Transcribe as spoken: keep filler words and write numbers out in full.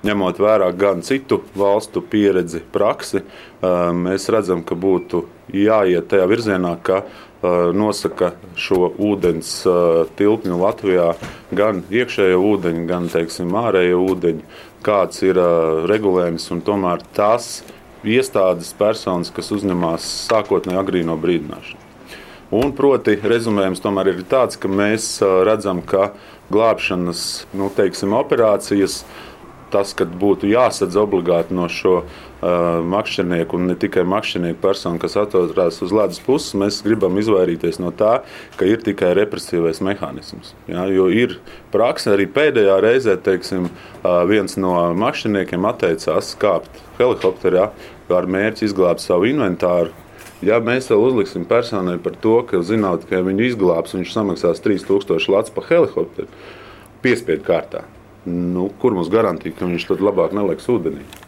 ņemot vērā gan citu valstu pieredzi, praksi, mēs redzam, ka būtu jāiet tajā virzienā, ka nosaka šo ūdens tilpņu Latvijā gan iekšējo ūdeņu, gan, teiksim, ārējo ūdeņu, kāds ir regulējums un tomēr tās iestādes personas, kas uzņemās sākotnēji agrīno brīdināšanu. Un proti rezumējums tomēr ir tāds, ka mēs redzam, ka glābšanas, nu, teiksim, operācijas, tas, kad būtu jāsadz obligāti no šo uh, makšķernieku un ne tikai makšķernieku personu, kas atrodas uz ledus puses, mēs gribam izvairīties no tā, ka ir tikai represīvais mehānisms. Ja, jo ir prakse arī pēdējā reizē, teiksim, uh, viens no makšķerniekiem atteicās kāpt helikopterā ar mērķi izglābt savu inventāru. Ja mēs vēl uzliksim personai par to, ka zināt, ka viņu izglābs, viņš samaksās trīs tūkstoši lats pa helikopteru, piespiedu kārtā. Nu, kur mums garantija, ka viņš tad labāk neliks ūdenī?